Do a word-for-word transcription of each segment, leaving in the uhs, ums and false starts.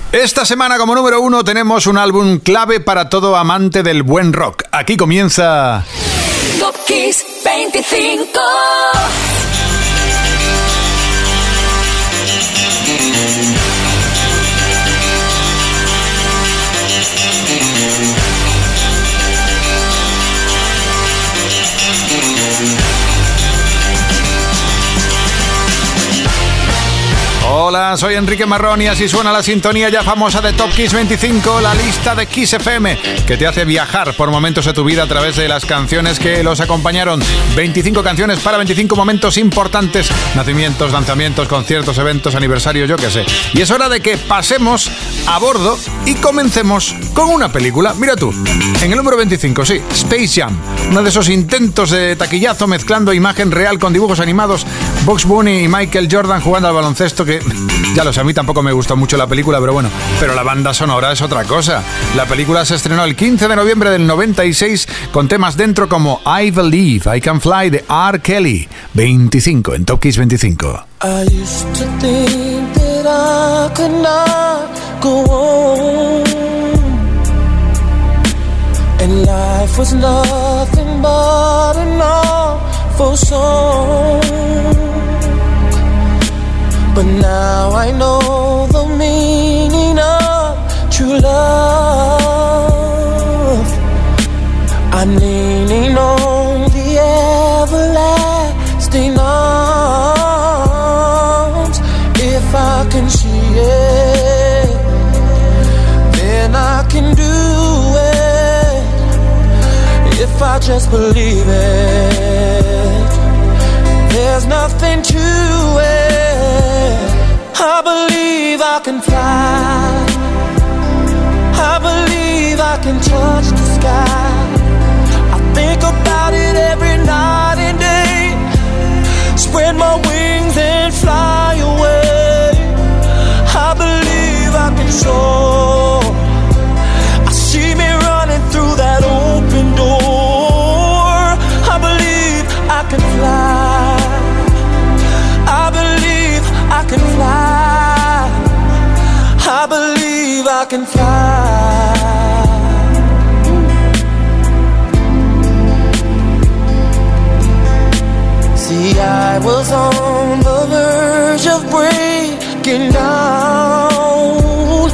Esta semana como número uno tenemos un álbum clave para todo amante del buen rock. Aquí comienza... Top Kiss veinticinco. Hola, soy Enrique Marrón y así suena la sintonía ya famosa de Top Kiss veinticinco, la lista de Kiss F M, que te hace viajar por momentos de tu vida a través de las canciones que los acompañaron. veinticinco canciones para veinticinco momentos importantes, nacimientos, lanzamientos, conciertos, eventos, aniversarios, yo qué sé. Y es hora de que pasemos a bordo y comencemos con una película. Mira tú, en el número veinticinco, sí, Space Jam, uno de esos intentos de taquillazo mezclando imagen real con dibujos animados, Bugs Bunny y Michael Jordan jugando al baloncesto, que ya lo sé, a mí tampoco me gustó mucho la película, pero bueno, pero la banda sonora es otra cosa. La película se estrenó el quince de noviembre del noventa y seis con temas dentro como I Believe I Can Fly de R. Kelly. veinticinco en Top Kiss veinticinco. I used to think that I could not go on, and life was nothing but an awful song. But now I know the meaning of true love. I'm leaning on the everlasting arms. If I can see it, then I can do it. If I just believe it, there's nothing to it. I believe I can fly. I believe I can touch the sky. I think about it every night and day. Spread my wings and fly away. I believe I can soar. I see me running through that open door. I believe I can fly. I believe I can fly. I believe I can fly. See, I was on the verge of breaking down.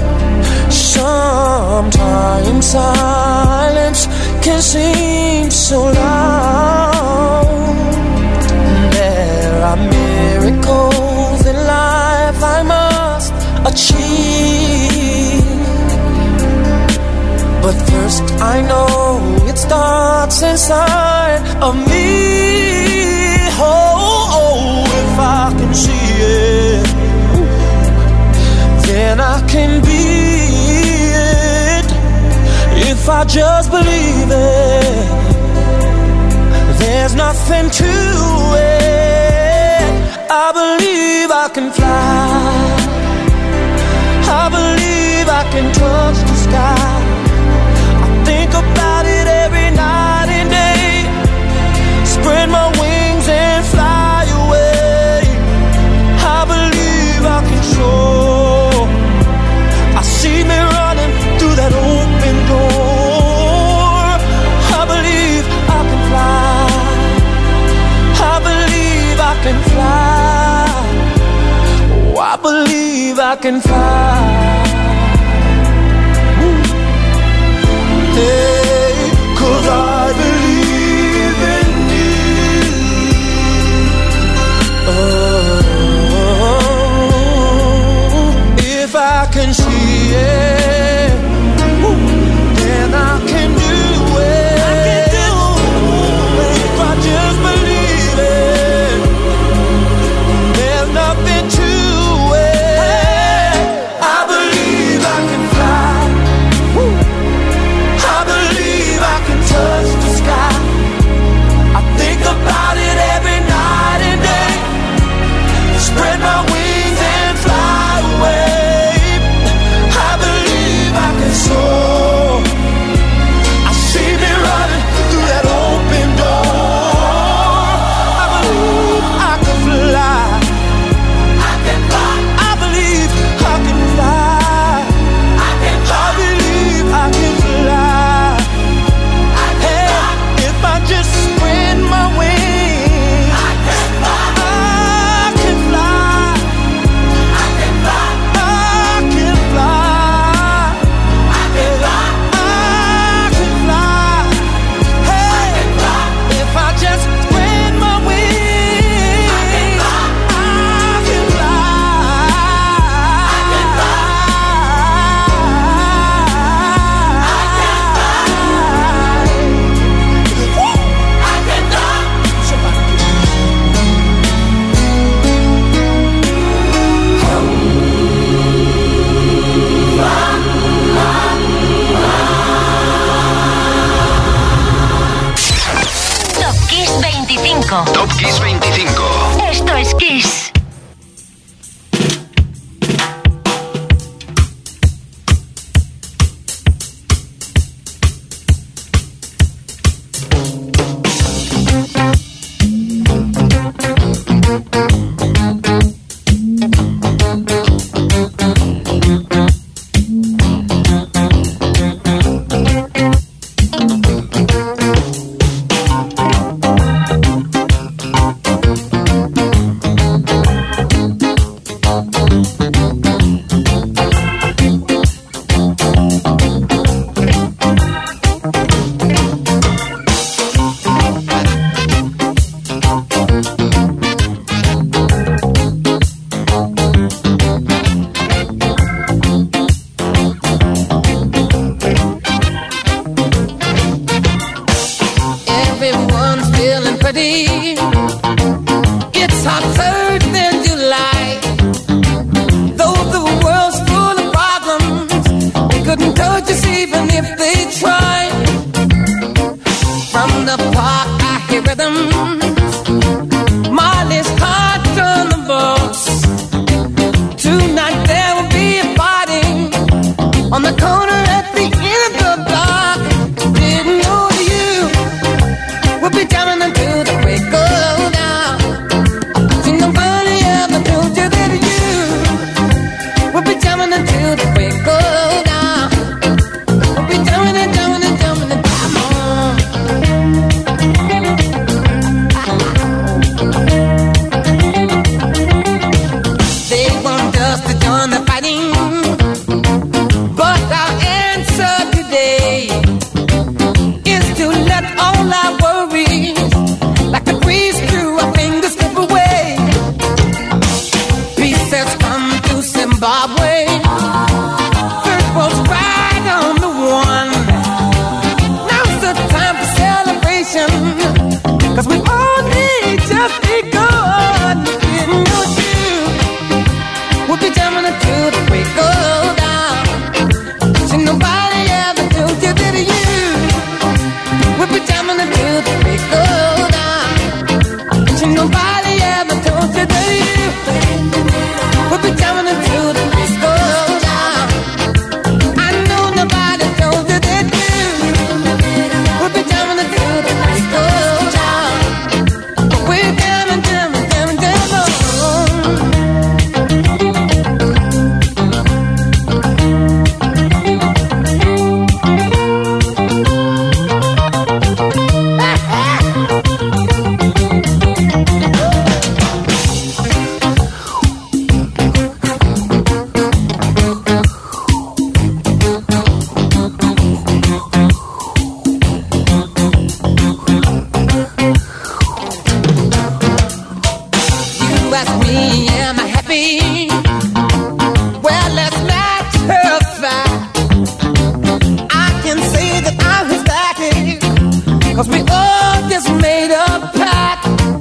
Sometimes silence can seem so loud. There are miracles in life I must achieve, but first I know it starts inside of me. Oh, oh, if I can see it, then I can be it. If I just believe it, there's nothing to it. I believe I can fly. I believe I can touch the sky. I think about it every night and day. Spread my wings and fly away. I believe I can soar. I see me running through that open door. I believe I can fly. I believe I can fly. Oh, I believe I can fly. Hey, 'cause I believe in you. Oh, if I can see it, then I can do it. I can do it. If I just believe it, there's nothing to it. I believe I can fly. I believe I can touch the sky. I think about it every night and day. Spread my wings and fly away. city. It's hotter than July. Though the world's full of problems, they couldn't touch us even if they tried. From the park I hear rhythms, Molly's heart on the bus. Tonight there will be a party on the corner at the end of the block. Didn't know you would be jamming until the break of dawn. See, nobody ever told you that you would be jamming until the break of dawn. Would be jamming and jamming and jamming and come on. They want us to join the fighting, but our answer today is to let all our worries, like a breeze through our fingers, slip away. Peace has come to Zimbabwe. First world's right on the one. Now's the time for celebration, 'cause we all need just begun. Didn't know you would be jamming until the break of dawn. See, nobody ever told you that you would be jamming until the break of dawn. See, nobody ever told you that you would be jamming until the break of dawn. I know nobody told you that you would be jamming until the break of dawn. But we're jamming, jamming, jamming, jamming on. You ask me, am I happy? Well, let's not terrify. I can say that I'm ecstatic, 'cause we all just made a pact.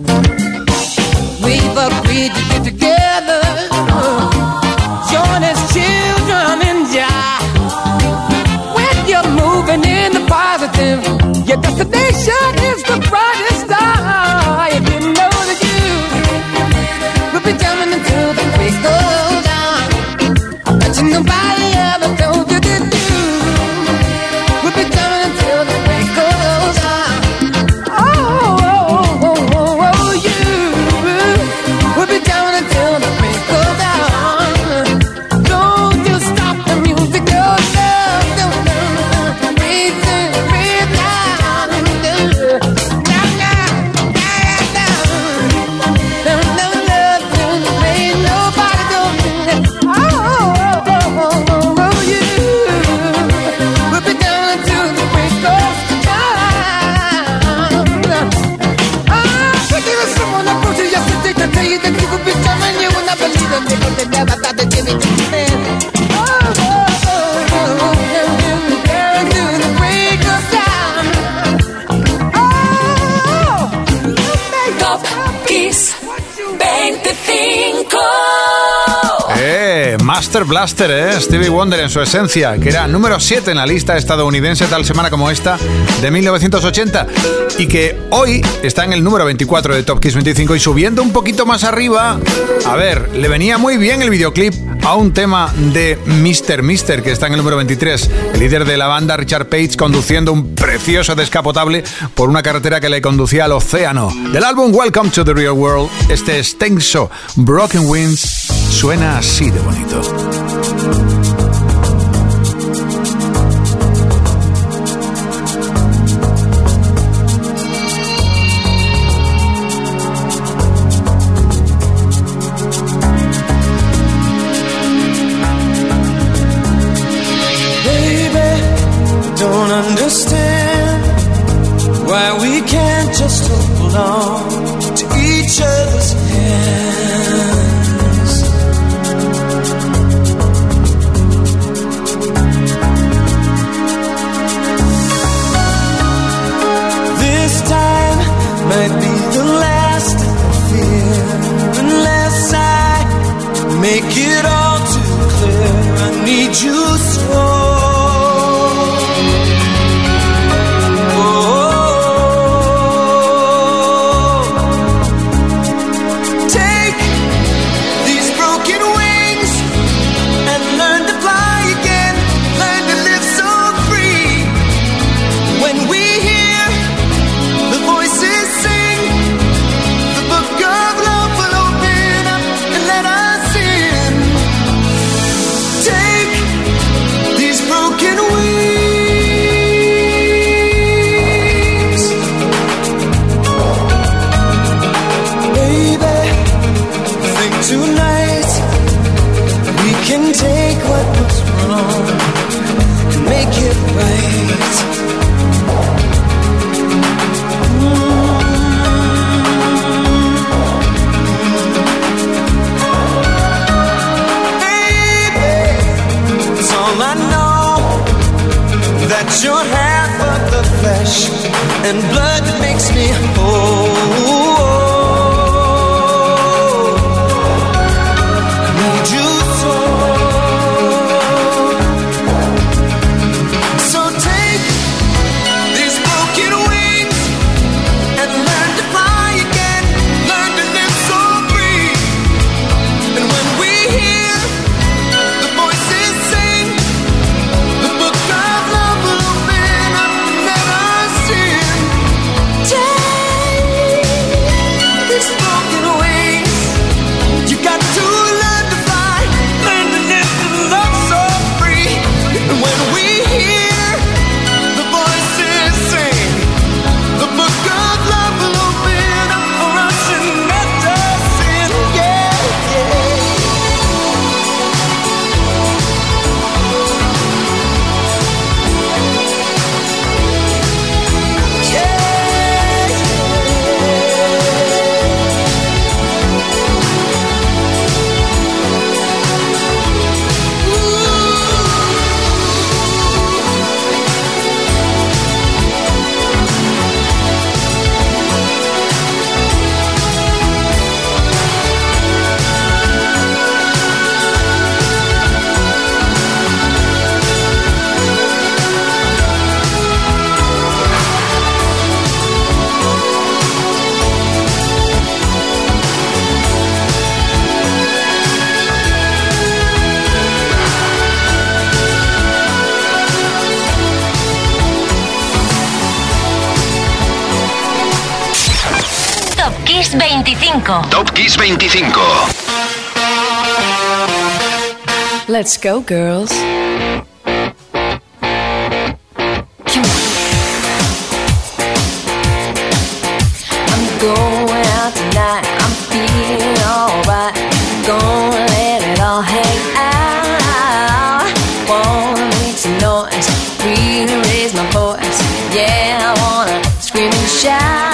We've agreed to get together, join as children in Jah. When you're moving in the positive, your destination is the brightest star. You didn't know that you would be jamming until the break of dawn. But you nobody ever told you that you would be jamming until the break of dawn. Oh, oh, oh, oh, oh, you would be jamming until the break of dawn. Don't you stop the music, no, no, no, no. Breathe in, breathe down. Now, now, now, now. No, no, love, no, ain't nobody doing it. Oh, oh, oh, oh, oh, oh, you would be down until the break of dawn. Ah, but there was someone I brought you yesterday to tell you that you would be jamming. You would not believe them because they never thought that Jimmy could stand. Oh, oh, oh, oh, oh, down to the break of dawn. Oh, you make Top Kiss veinticinco. Eh, Master Blaster, eh, Stevie Wonder en su esencia, que era número siete en la lista estadounidense tal semana como esta de mil novecientos ochenta y que hoy está en el número veinticuatro de Top Kiss veinticinco y subiendo un poquito más arriba. A ver, le venía muy bien el videoclip a un tema de mister mister que está en el número veintitrés, el líder de la banda Richard Page conduciendo un precioso descapotable por una carretera que le conducía al océano. Del álbum Welcome to the Real World, este extenso Broken Wings suena así de bonito. Don't understand why we can't just hold on to each other's hands. This time might be And blood that makes me whole. Need you so. So take these broken wings and learn to fly again. Learn to live so free. And when we hear the voices sing, the book of love will open up and let us in. veinticinco. Top Kiss veinticinco. Let's go, girls. Come on. I'm going out tonight. I'm feeling alright. Gonna let it all hang out. Wanna make some noise. Really raise my voice. Yeah, I wanna scream and shout.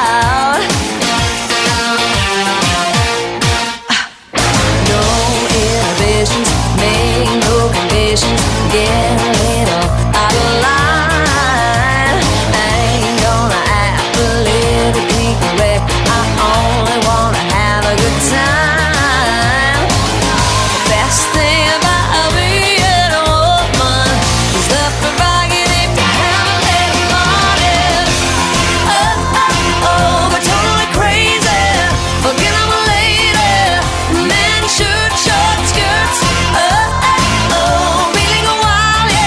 Get a little out of line. I ain't gonna act politically correct. I only wanna have a good time. The best thing about being a woman is the prerogative to have a little morning. Oh, oh, oh, but totally crazy. Forget I'm a lady. Men shoot short skirts. Oh, oh, oh.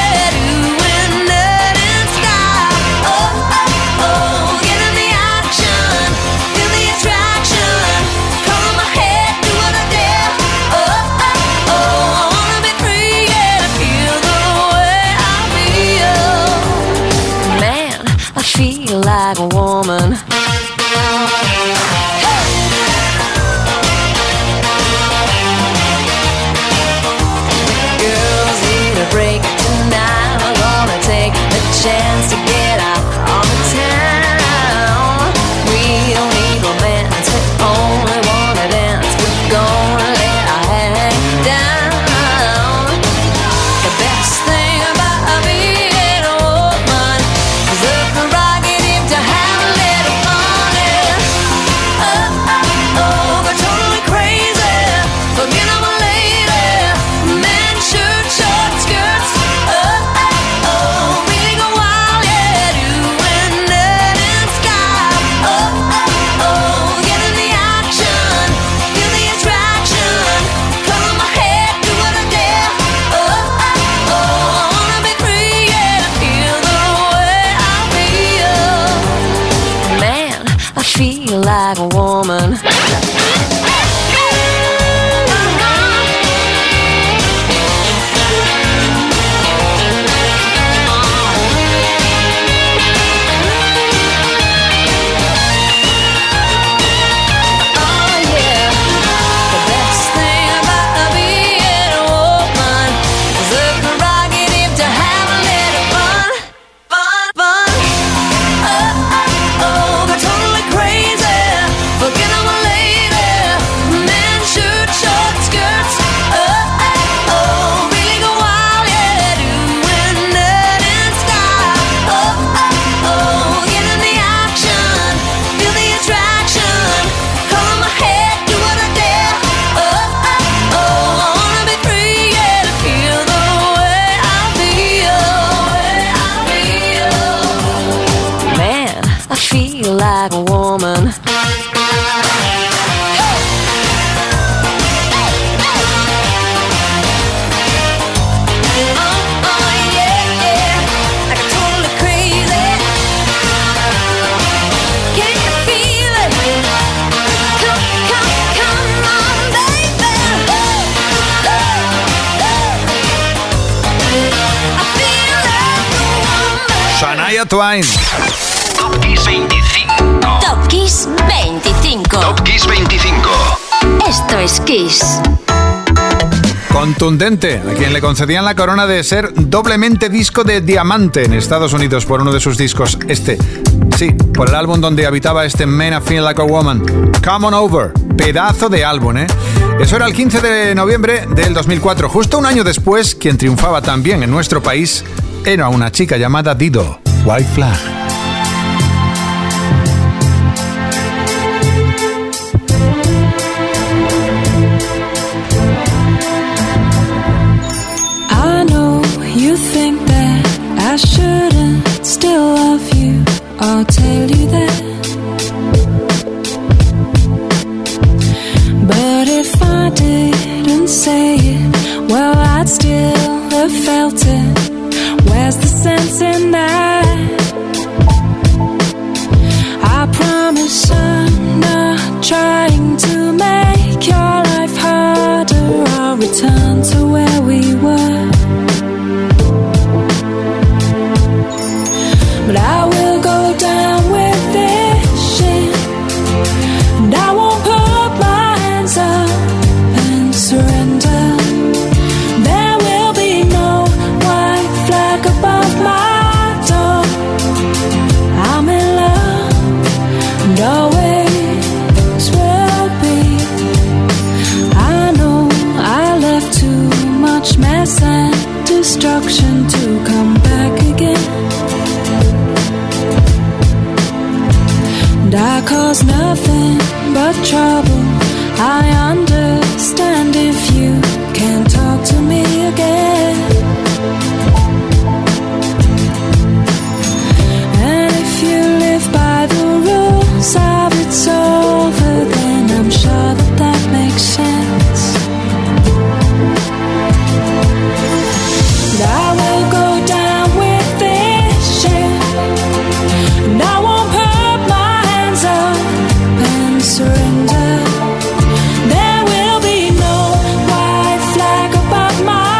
like a woman. Like a woman. Shania Twain. Top Kiss veinticinco. Top Kiss veinticinco. Top Kiss veinticinco. Esto es Kiss. Contundente, a quien le concedían la corona de ser doblemente disco de diamante en Estados Unidos por uno de sus discos, este, sí, por el álbum donde habitaba este Man I Feel Like a Woman, Come On Over, pedazo de álbum, ¿eh? Eso era el quince de noviembre del dos mil cuatro, justo un año después, quien triunfaba también en nuestro país era una chica llamada Dido, White Flag. I shouldn't still love you, I'll tell you that. But if I didn't say it, well, I'd still have felt it. Where's the sense in that? I promise I'm not trying to make your life harder. I'll return to where we were. But I will go down with this shit, and I won't put my hands up and surrender. There will be no white flag above my door. I'm in love, and always will be. I know I left too much mess and destruction to come back again. I cause nothing but trouble. I understand if you can't talk to me again. And if you live by the rules of it's over, then I'm sure that that makes sense. But I will go down with this shit, and I won't put my surrender. There will be no white flag above my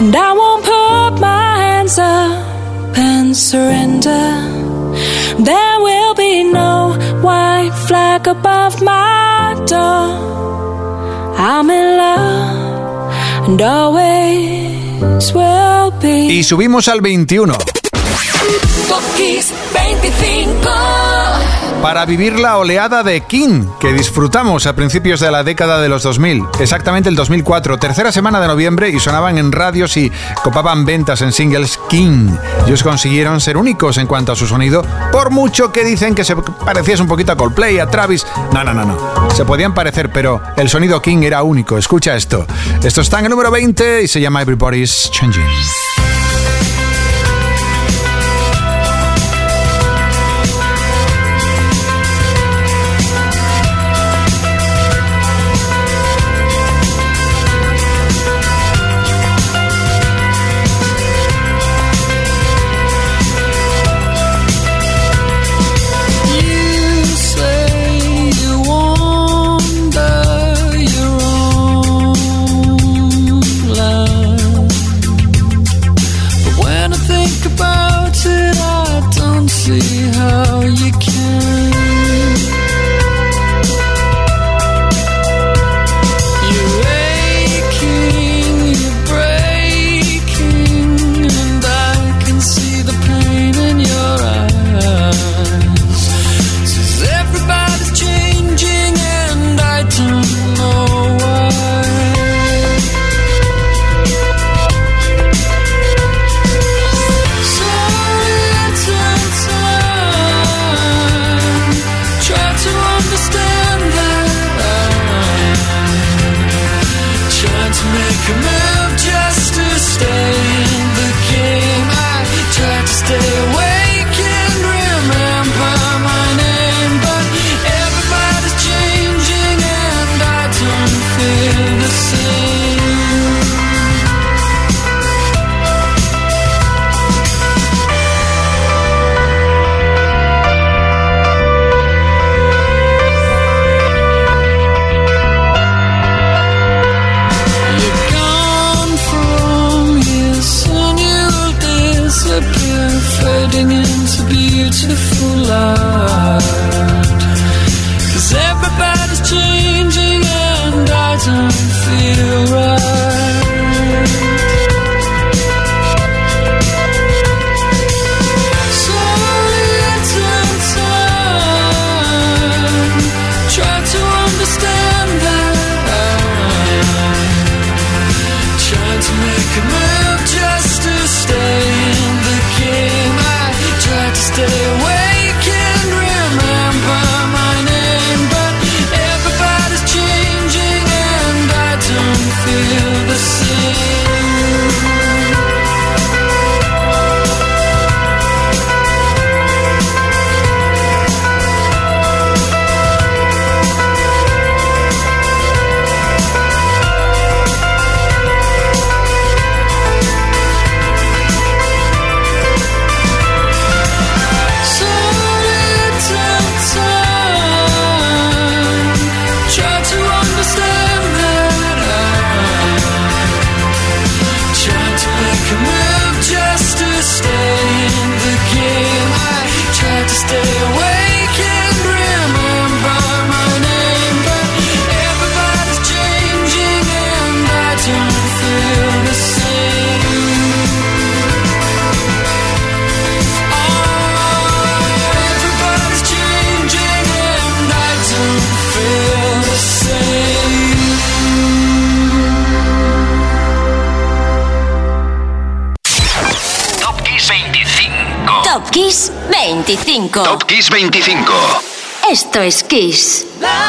and I won't put my hands up and surrender. There will be no white flag above my door. I'm in love and always will be. Y subimos al veintiuno. Top Kiss veinticinco. Para vivir la oleada de King, que disfrutamos a principios de la década de los dos mil, exactamente el dos mil cuatro, tercera semana de noviembre, y sonaban en radios y copaban ventas en singles King. Ellos consiguieron ser únicos en cuanto a su sonido, por mucho que dicen que se pareciese un poquito a Coldplay, a Travis. No, no, no, no. Se podían parecer, pero el sonido King era único. Escucha esto. Esto está en el número veinte y se llama Everybody's Changing. Top Kiss veinticinco. Top Kiss veinticinco. Esto es Kiss.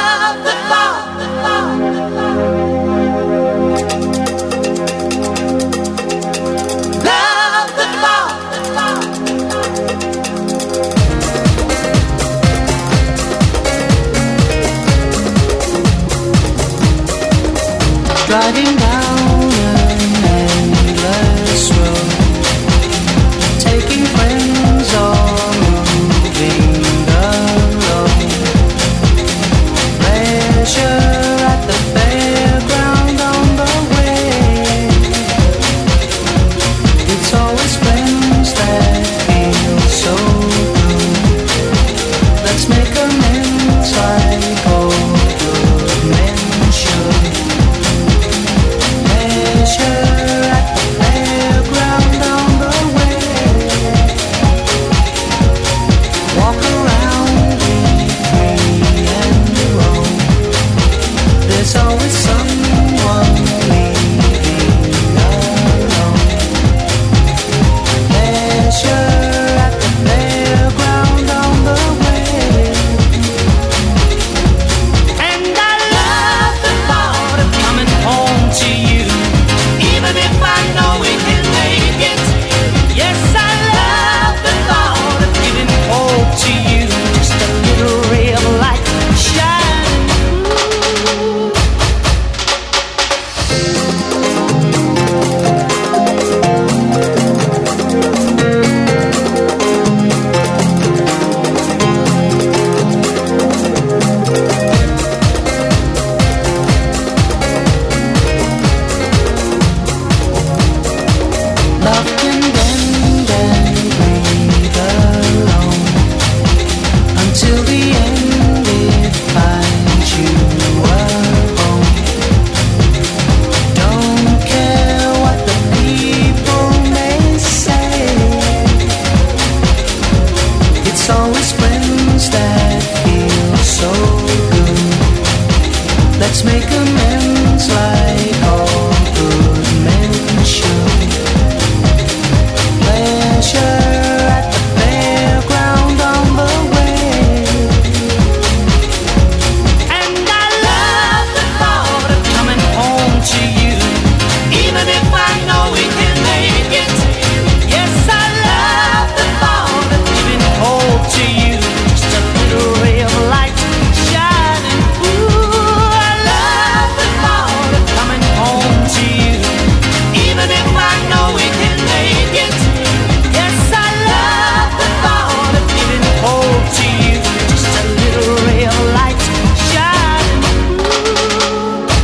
Driving down an endless road, taking friends or moving alone. Pleasure at the fairground on the way. Let's make amends like all good men should. Pleasure at the fairground on the way. And I love the thought of coming home to you, even if I know we can make it. Yes, I love the thought of giving hope to you, just a little ray of light shining through. I love the thought of coming home to you, even if I know we can make it. Yes, I love the thought of giving hope to you, just a little ray of light shining through.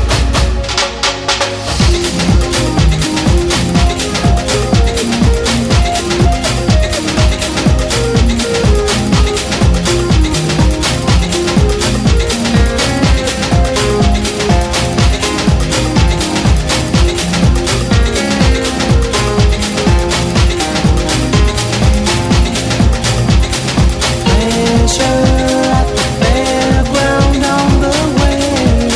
Pleasure at the fairground on the way.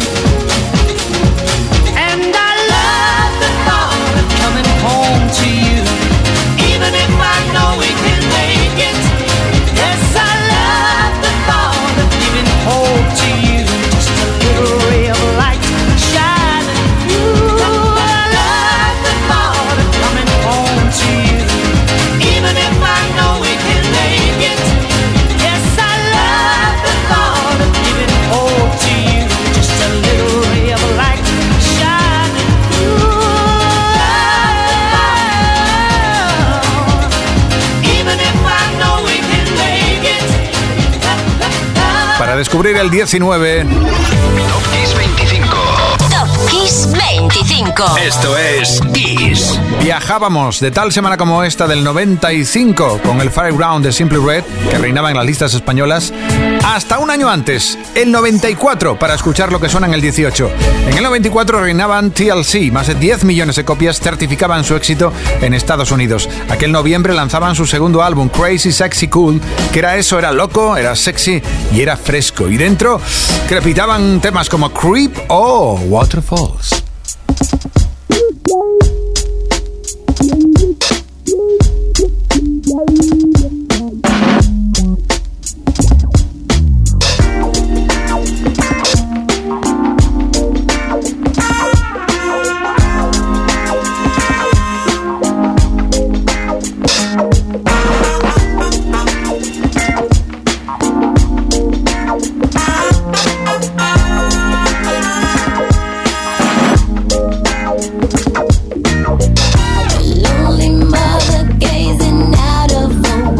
And I love the thought of coming home to you, even if I know we can make it. Yes, I love the thought of giving hope to you, just a little ray of light shining through. I love the thought of coming home to you, even if I know we can make it. Yes, I love the thought of giving hope to you, just a little ray of light shining through. Even if I know we can make it. Para descubrir el diecinueve, Top Kiss veinticinco. Top Kiss veinticinco. Esto es Kiss. viajábamos de tal semana como esta del noventa y cinco con el Fairground de Simply Red, que reinaba en las listas españolas, hasta un año antes, el noventa y cuatro, para escuchar lo que suena en el dieciocho. En el noventa y cuatro reinaban T L C, más de diez millones de copias certificaban su éxito en Estados Unidos. Aquel noviembre lanzaban su segundo álbum, Crazy Sexy Cool, que era eso, era loco, era sexy y era fresco. Y dentro crepitaban temas como Creep o Waterfalls. Lonely mother gazing out of the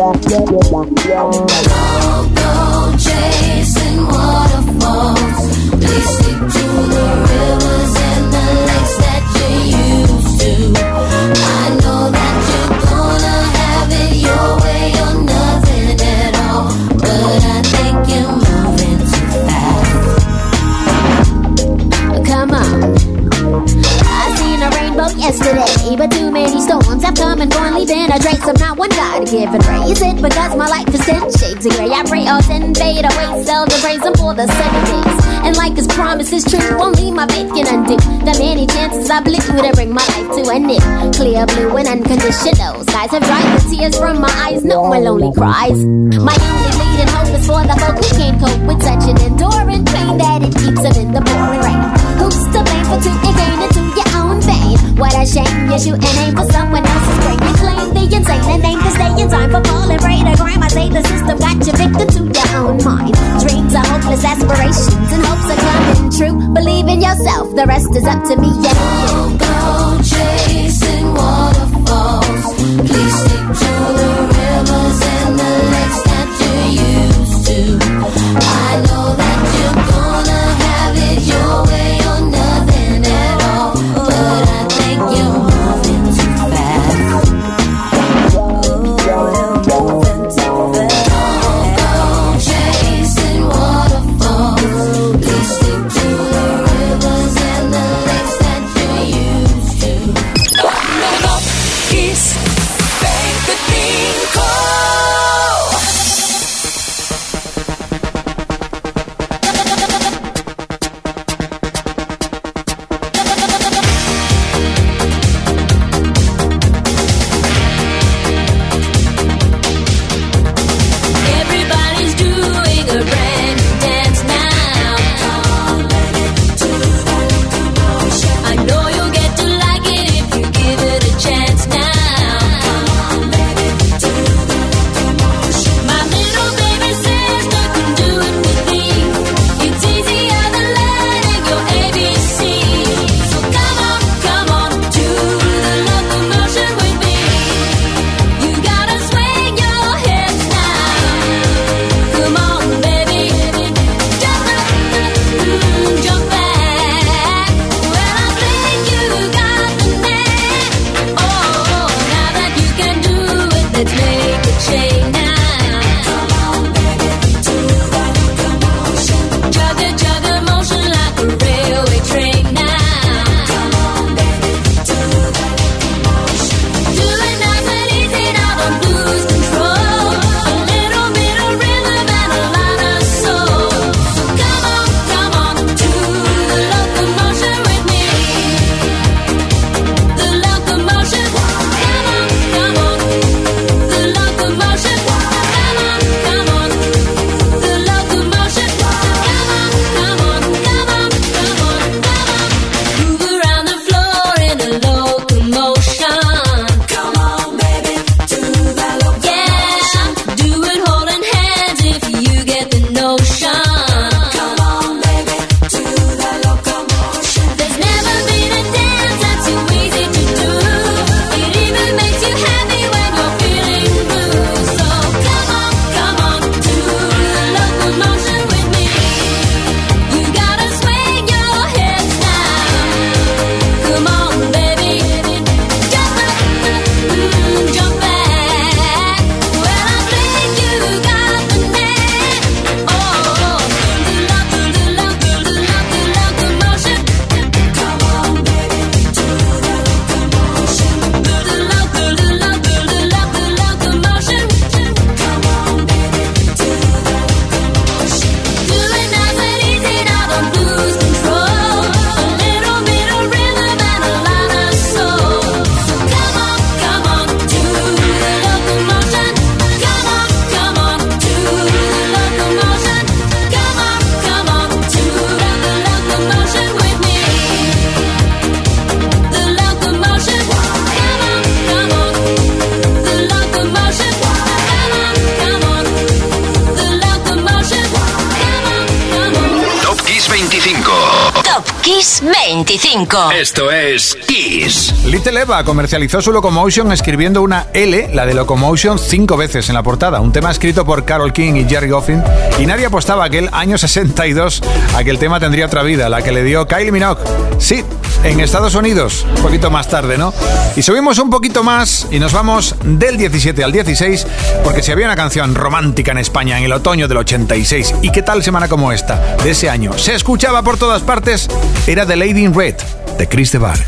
go chasing waterfalls. Please stick to the rivers and the lakes that you used to. I know that you're gonna have it your way or nothing at all, but I think you're moving too fast. Come on. I seen a rainbow yesterday, but too many storms have come and gone, leaving a trace of not one God-given ray. Is it because my life is ten shades of gray? I pray all sin fade away, seldom praise him for the sunny days. And like his promise is true, only my faith can undo the many chances I blew to bring my life to an end. Clear blue and unconditional skies have dried the tears from my eyes, no one lonely cries. My only leading hope is for the folk who can't cope with such an enduring pain that it keeps them in the pouring rain. Who's to blame for two and gain into your own vein? What a shame, you shoot an aim for someone else's brain. You claim the insane and aim to stay in time for falling prey to crime. I say the system got you victim to your own mind. Dreams are hopeless aspirations and hopes are coming true. Believe in yourself, the rest is up to me and you. Go chasing waterfalls. Please stick to the rivers and the lakes that you used to. I know that you're gonna have it your way or nothing at all, but I think you're moving too fast. Oh, you're moving too fast. Don't go chasing waterfalls. Please stick to the rivers and the lakes that you used to. Kiss veinticinco. Everybody's doing a brand new dance now. I know you'll get to like it if you give it a chance now. My little baby sister can do it with me. It's easier than learning your A B C. So come on, come on to the locomotion with me. You gotta swing your hips now. Come on, baby, jump up, mm, jump back. Well, I think you got the knack. Oh, now that you can do it, let's make a change now. Jug it, jug it, motion like a railway train now. Do it nice and easy, now don't lose control. A little bit of rhythm and a lot of soul. So come on, come on to the locomotion with me. The locomotion, come on, come on. The locomotion, Kiss veinticinco. Esto es Kiss. Little Eva comercializó su Locomotion escribiendo una L, la de Locomotion, cinco veces en la portada. Un tema escrito por Carole King y Jerry Goffin. Y nadie apostaba aquel año sesenta y dos a que el tema tendría otra vida, la que le dio Kylie Minogue. Sí, en Estados Unidos, un poquito más tarde, ¿no? Y subimos un poquito más y nos vamos del diecisiete al dieciséis, porque si había una canción romántica en España en el otoño del ochenta y seis, y qué tal semana como esta, de ese año, se escuchaba por todas partes, era The Lady in Red, de Chris de Burgh.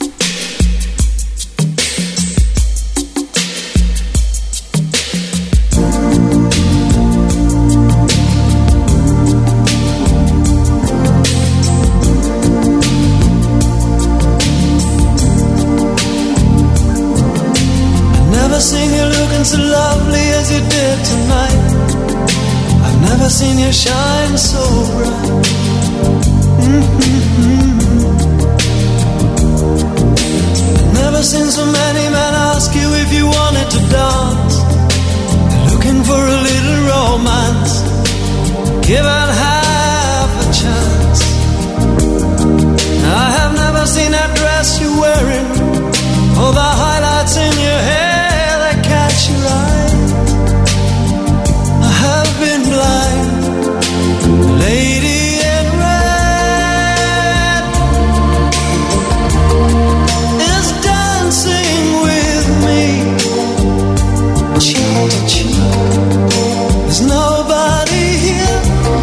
So lovely as you did tonight. I've never seen you shine so bright. Mm-hmm. I've never seen so many men ask you if you wanted to dance. They're looking for a little romance, given half a chance. I have never seen that dress you're wearing, or the highlights in your hair catch your eye. I have been blind. Lady in red is dancing with me, cheek to cheek. There's nobody here.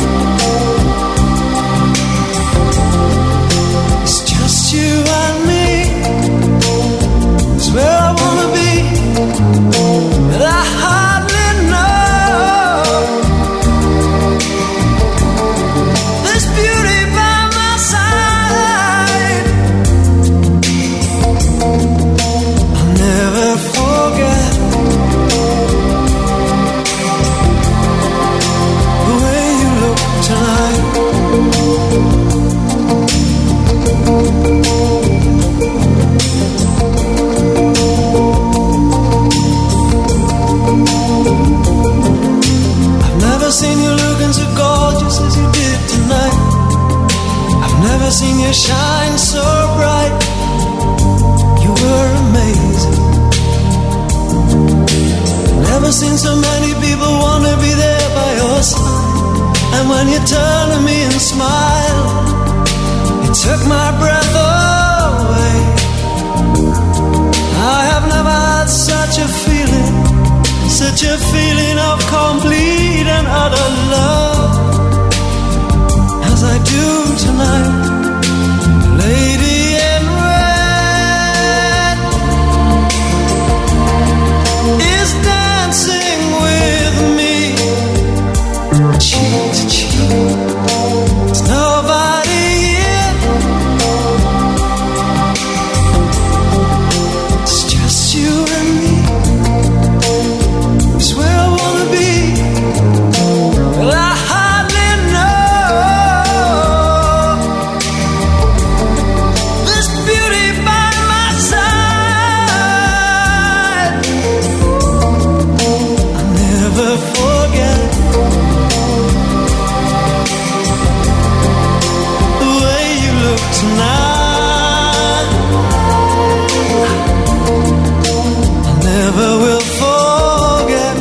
It's just you and me. It's where I wanna be. But I hardly know this beauty by my side. I'll never forget the way you look tonight. Seen you looking so gorgeous as you did tonight. I've never seen you shine so bright. You were amazing. Never seen so many people want to be there by your side. And when you turn to me and smile, it took my breath away. I have never had such a feeling, such a feeling of complete and utter love as I do tonight. Lady in red is dancing with me, cheek to cheek. There's nobody here. It's just you and me. It's where I wanna be. Well, I hardly know this beauty by my side. I'll never forget the way you look tonight. I never will forget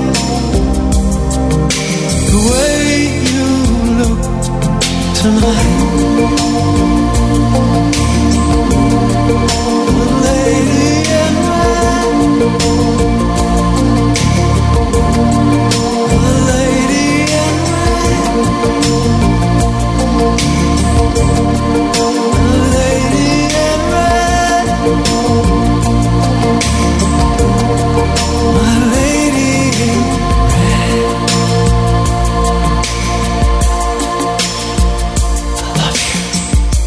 the way you look tonight. The lady in red, the lady in red, the lady in red, my lady in red. I love you.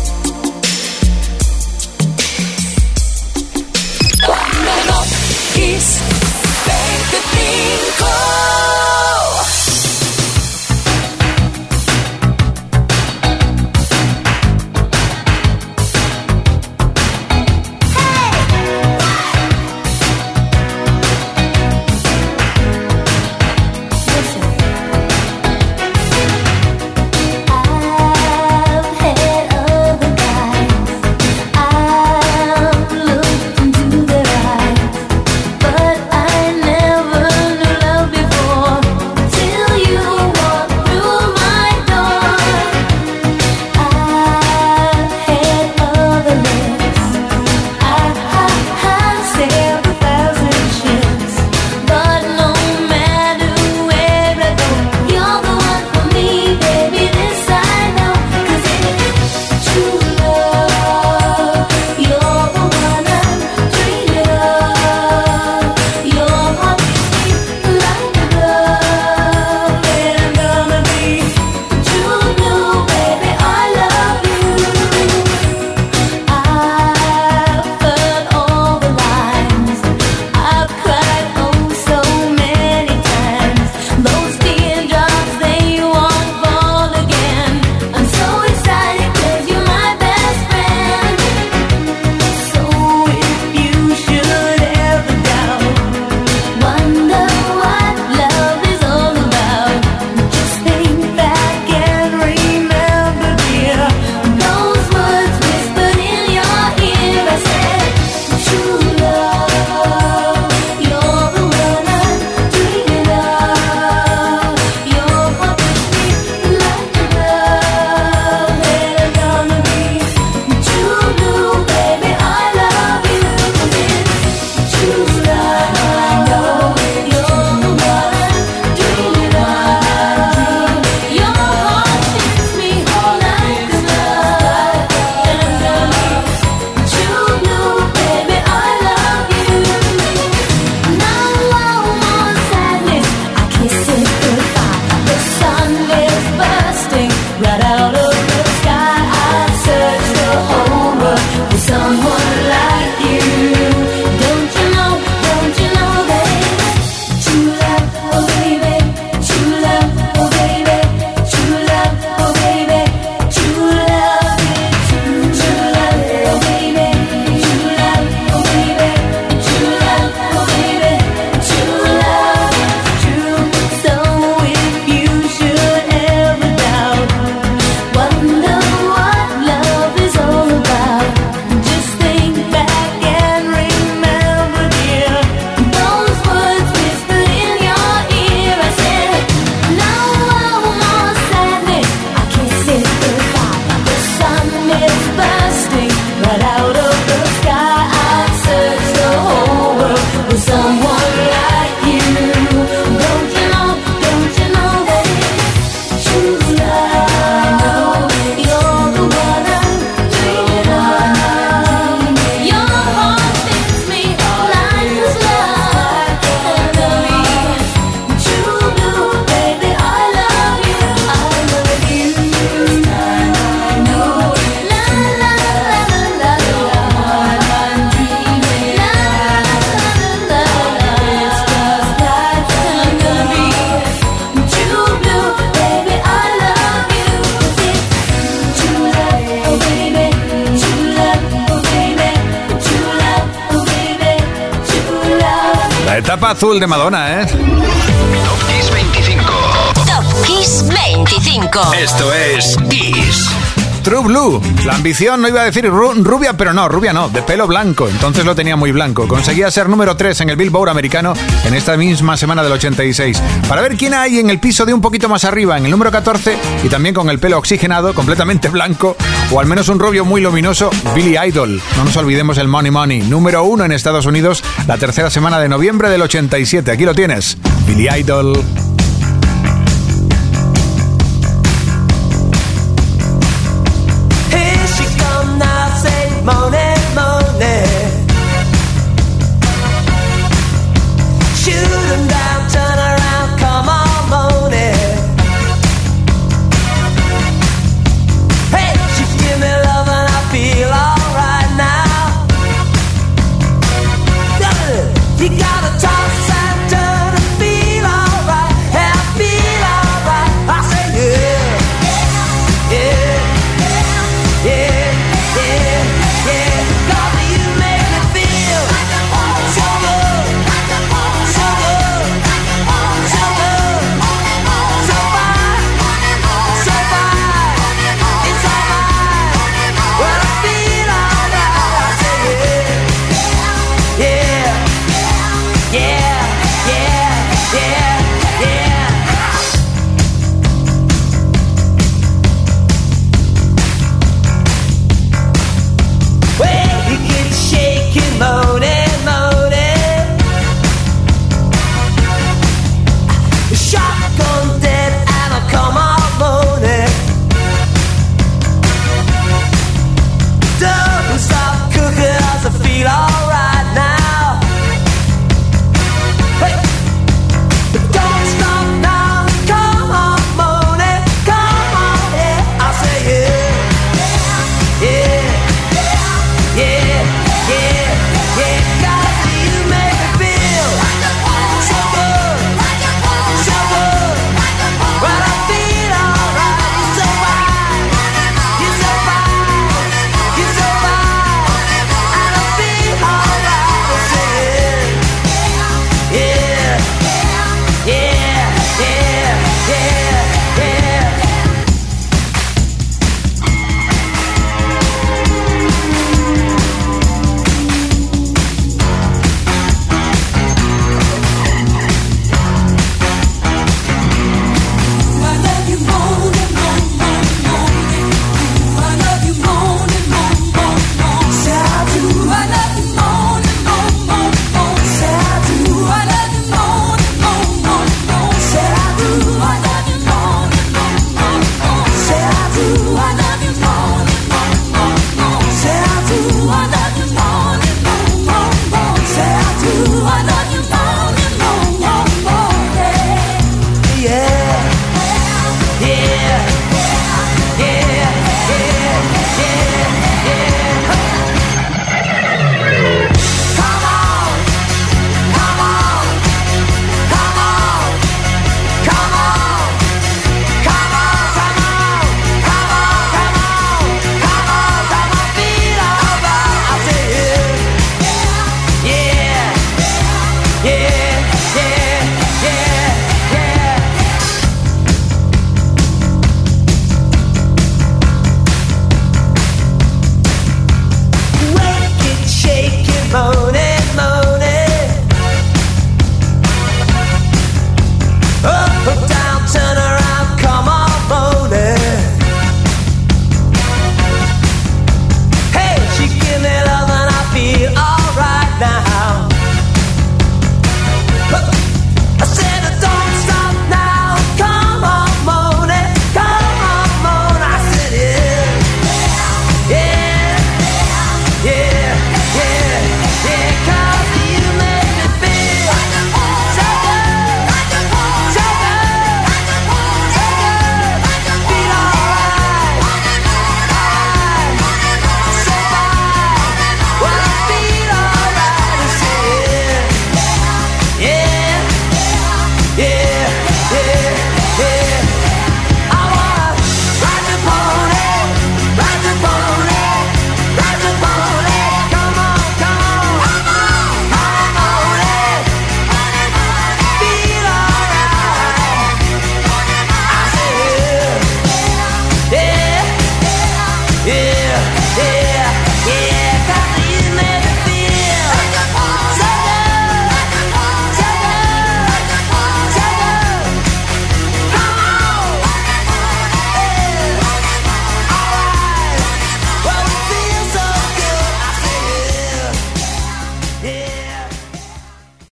Chapa Azul de Madonna, ¿eh? Top Kiss veinticinco. Top Kiss veinticinco. Esto es Kiss. True Blue. La ambición, no iba a decir ru- rubia, pero no, rubia no, de pelo blanco. Entonces lo tenía muy blanco. Conseguía ser número tres en el Billboard americano en esta misma semana del ochenta y seis. Para ver quién hay en el piso de un poquito más arriba, en el número catorce, y también con el pelo oxigenado, completamente blanco, o al menos un rubio muy luminoso, Billy Idol. No nos olvidemos el Money Money. Número uno en Estados Unidos, la tercera semana de noviembre del ochenta y siete. Aquí lo tienes, Billy Idol.